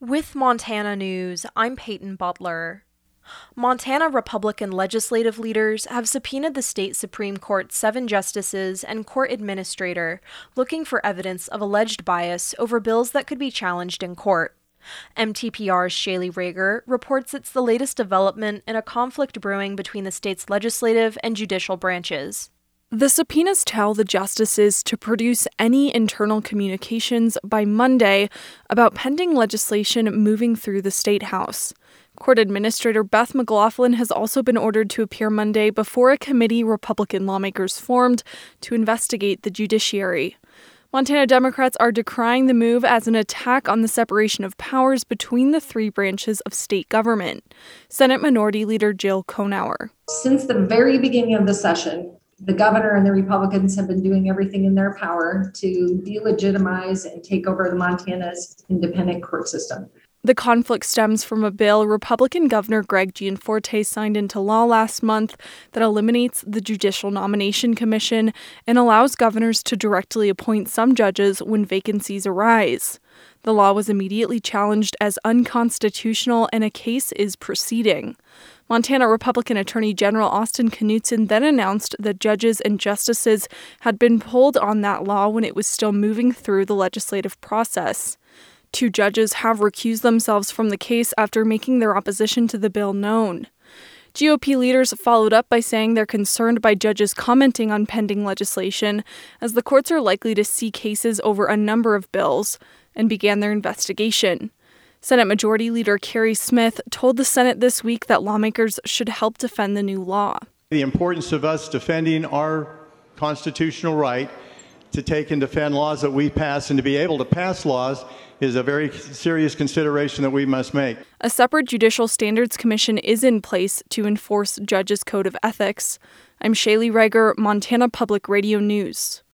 With Montana News, I'm Peyton Butler. Montana Republican legislative leaders have subpoenaed the state Supreme Court's 7 justices and court administrator, looking for evidence of alleged bias over bills that could be challenged in court. MTPR's Shaylee Rager reports it's the latest development in a conflict brewing between the state's legislative and judicial branches. The subpoenas tell the justices to produce any internal communications by Monday about pending legislation moving through the State House. Court Administrator Beth McLaughlin has also been ordered to appear Monday before a committee Republican lawmakers formed to investigate the judiciary. Montana Democrats are decrying the move as an attack on the separation of powers between the 3 branches of state government. Senate Minority Leader Jill Konauer. Since the very beginning of the session, the governor and the Republicans have been doing everything in their power to delegitimize and take over the Montana's independent court system. The conflict stems from a bill Republican Governor Greg Gianforte signed into law last month that eliminates the Judicial Nomination Commission and allows governors to directly appoint some judges when vacancies arise. The law was immediately challenged as unconstitutional, and a case is proceeding. Montana Republican Attorney General Austin Knudsen then announced that judges and justices had been pulled on that law when it was still moving through the legislative process. 2 judges have recused themselves from the case after making their opposition to the bill known. GOP leaders followed up by saying they're concerned by judges commenting on pending legislation, as the courts are likely to see cases over a number of bills, and began their investigation. Senate Majority Leader Kerry Smith told the Senate this week that lawmakers should help defend the new law. The importance of us defending our constitutional right to take and defend laws that we pass and to be able to pass laws is a very serious consideration that we must make. A separate Judicial Standards Commission is in place to enforce judges' code of ethics. I'm Shaylee Rager, Montana Public Radio News.